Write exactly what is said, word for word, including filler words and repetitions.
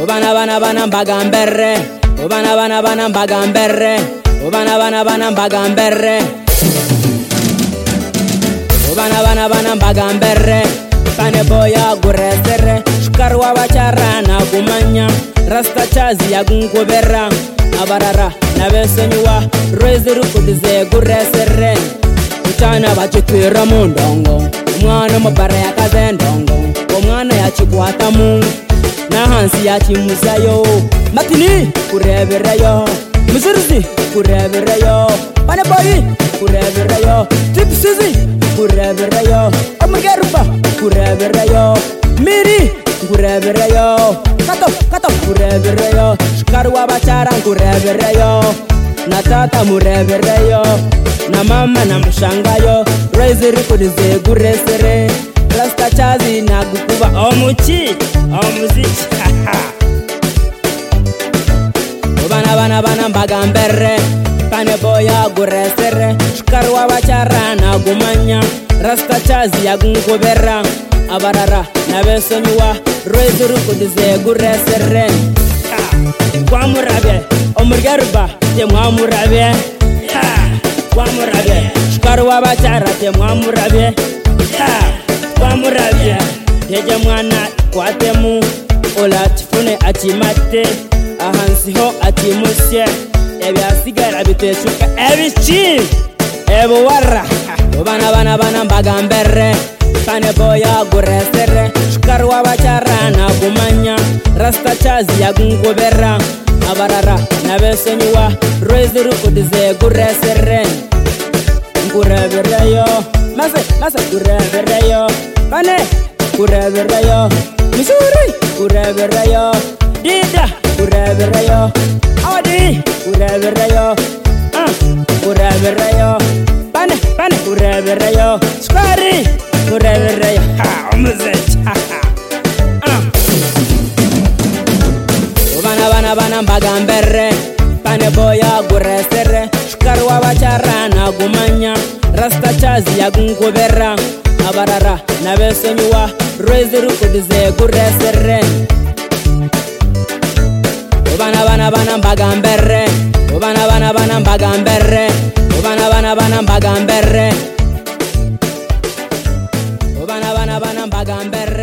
Obana bana bana mbagambere, obana bana bana mbagambere, obana bana bana mbagambere, obana bana bana mbagambere. Pane boya guresere, shkarwa bacharana kumanya, rasta chazi ya gunkubera, abarara na besenywa, rwezuru kudize guresere. Uchana bachitwira mundongo, umwana mubara ya kazendongo, umwana ya chikwata mungu, na hansi ya chimusayo. Matini kurebereyo, muzirzi kurebereyo, pane boyi kurebereyo, tipsizi kurebereyo, omurgeruba kurebereyo, miri kurebereyo, kato kato kurebereyo, shkarwa bachara kurebereyo, na tata murebereyo, na mama na mshangayo, rweziri kudize guresere, rasta chazi na gukuba omuchi omuziki. Obana bana bana mbagambere, pane boya guresere, shkarwa bachara na gumanya, rasta chazi ya gunkubera, abarara na besenywa, rweziri kudize guresere. Kwa murabe omurgeruba te mwamurabe, kwa murabe shkarwa bachara te mwamurabe, kwa murabe teje mwana kwatemu, ola tifune atimate, ahansiho atimusye, ebyasigara biteshuka ebichi ebuwara. Obana bana bana mbagambere, pane boya guresere, shkarwa bachara na kumanya, rasta chazi ya gunkubera, abarara na besenywa, rweziri kudize guresere. Kurebereyo, mase mase kurebereyo, pane kurebereyo, misuri kurebereyo, dida kurebereyo, awadi kurebereyo, ah kurebereyo, pane pane kurebereyo, skari kurebereyo, ha omuzeki, ha ha. Obana bana bana mbagambere, pane boya guresere, shkarwa bachara na gumanya, rasta chazi ya gunkubera, abarara na besenywa, rweziri kudize guresere. Obana bana bana mbagambere, obana bana bana mbagambere, obana bana bana mbagambere, obana bana bana mbagambere.